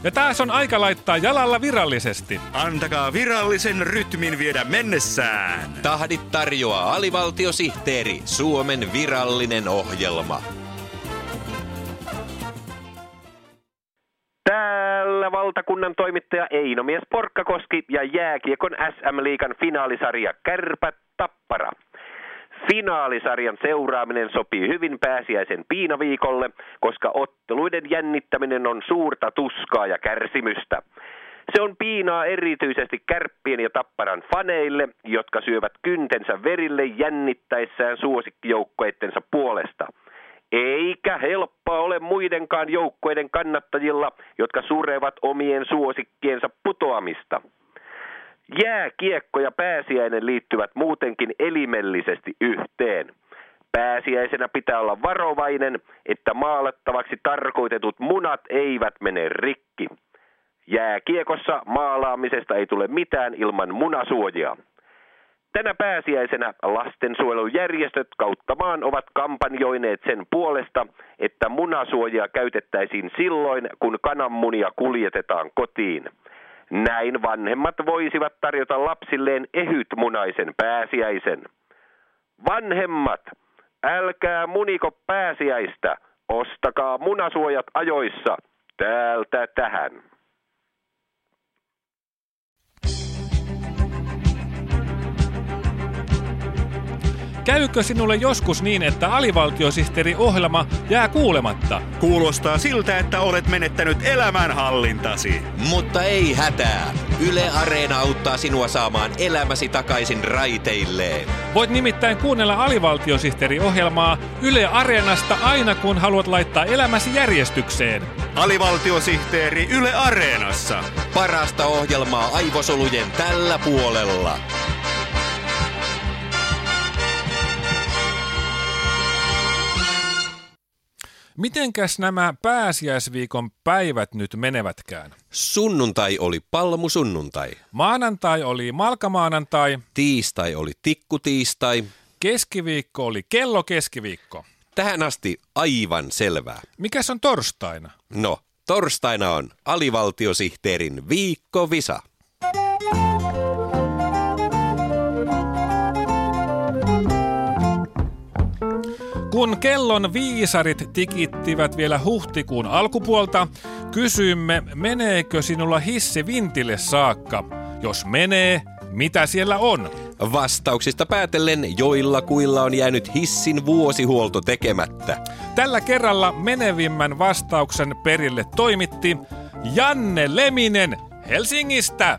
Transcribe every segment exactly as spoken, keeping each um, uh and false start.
Ja taas on aika laittaa jalalla virallisesti. Antakaa virallisen rytmin viedä mennessään. Tahdit tarjoaa alivaltiosihteeri, Suomen virallinen ohjelma. Täällä valtakunnan toimittaja Eino-mies Porkkakoski ja jääkiekon S M-liigan finaalisarja Kärpät Tappara. Finaalisarjan seuraaminen sopii hyvin pääsiäisen piinaviikolle, koska otteluiden jännittäminen on suurta tuskaa ja kärsimystä. Se on piinaa erityisesti Kärppien ja Tapparan faneille, jotka syövät kyntensä verille jännittäessään suosikkijoukkoittensa puolesta. Eikä helppoa ole muidenkaan joukkoiden kannattajilla, jotka surevat omien suosikkiensa putoamista. Jääkiekko ja pääsiäinen liittyvät muutenkin elimellisesti yhteen. Pääsiäisenä pitää olla varovainen, että maalattavaksi tarkoitetut munat eivät mene rikki. Jääkiekossa maalaamisesta ei tule mitään ilman munasuojaa. Tänä pääsiäisenä lastensuojelujärjestöt kautta maan ovat kampanjoineet sen puolesta, että munasuojaa käytettäisiin silloin, kun kananmunia kuljetetaan kotiin. Näin vanhemmat voisivat tarjota lapsilleen ehytmunaisen pääsiäisen. Vanhemmat, älkää muniko pääsiäistä, ostakaa munasuojat ajoissa, täältä tähän. Käykö sinulle joskus niin, että alivaltiosihteeri-ohjelma jää kuulematta? Kuulostaa siltä, että olet menettänyt elämänhallintasi. Mutta ei hätää. Yle Areena auttaa sinua saamaan elämäsi takaisin raiteilleen. Voit nimittäin kuunnella alivaltiosihteeri-ohjelmaa Yle Areenasta aina kun haluat laittaa elämäsi järjestykseen. Alivaltiosihteeri Yle Areenassa. Parasta ohjelmaa aivosolujen tällä puolella. Mitenkäs nämä pääsiäisviikon päivät nyt menevätkään? Sunnuntai oli palmusunnuntai. Maanantai oli malkamaanantai. Tiistai oli tikkutiistai. Keskiviikko oli kellokeskiviikko. Tähän asti aivan selvää. Mikäs on torstaina? No, torstaina on alivaltiosihteerin viikkovisa. Kun kellon viisarit tikittivät vielä huhtikuun alkupuolta, kysyimme, meneekö sinulla hissi vintille saakka? Jos menee, mitä siellä on? Vastauksista päätellen joilla kuilla on jäänyt hissin vuosihuolto tekemättä. Tällä kerralla menevimmän vastauksen perille toimitti Janne Leminen Helsingistä.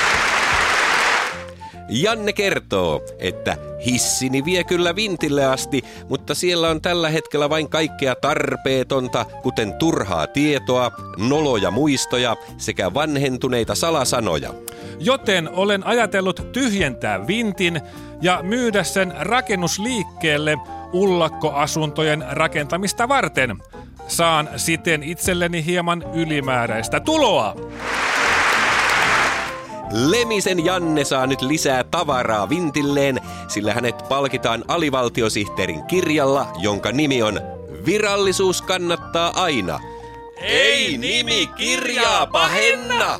Janne kertoo, että hissini vie kyllä vintille asti, mutta siellä on tällä hetkellä vain kaikkea tarpeetonta, kuten turhaa tietoa, noloja muistoja sekä vanhentuneita salasanoja. Joten olen ajatellut tyhjentää vintin ja myydä sen rakennusliikkeelle ullakkoasuntojen rakentamista varten. Saan siten itselleni hieman ylimääräistä tuloa. Lemisen Janne saa nyt lisää tavaraa vintilleen, sillä hänet palkitaan alivaltiosihteerin kirjalla, jonka nimi on Virallisuus kannattaa aina. Ei nimi kirjaa pahenna!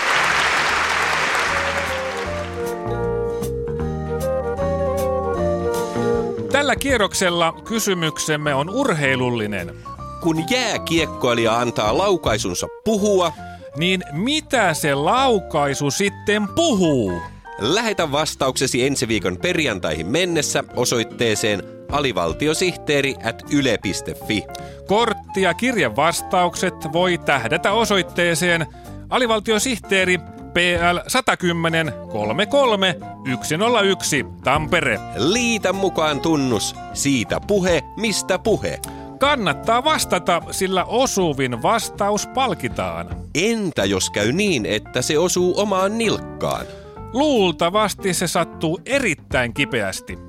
Tällä kierroksella kysymyksemme on urheilullinen. Kun jääkiekkoilija antaa laukaisunsa puhua, niin mitä se laukaisu sitten puhuu? Lähetä vastauksesi ensi viikon perjantaihin mennessä osoitteeseen alivaltiosihteeri at yle piste fi. Kortti ja kirjevastaukset voi tähdätä osoitteeseen alivaltiosihteeri P L sata kymmenen kolmekymmentäkolme yksi nolla yksi Tampere. Liitä mukaan tunnus. Siitä puhe, mistä puhe. Kannattaa vastata, sillä osuvin vastaus palkitaan. Entä jos käy niin, että se osuu omaan nilkkaan? Luultavasti se sattuu erittäin kipeästi.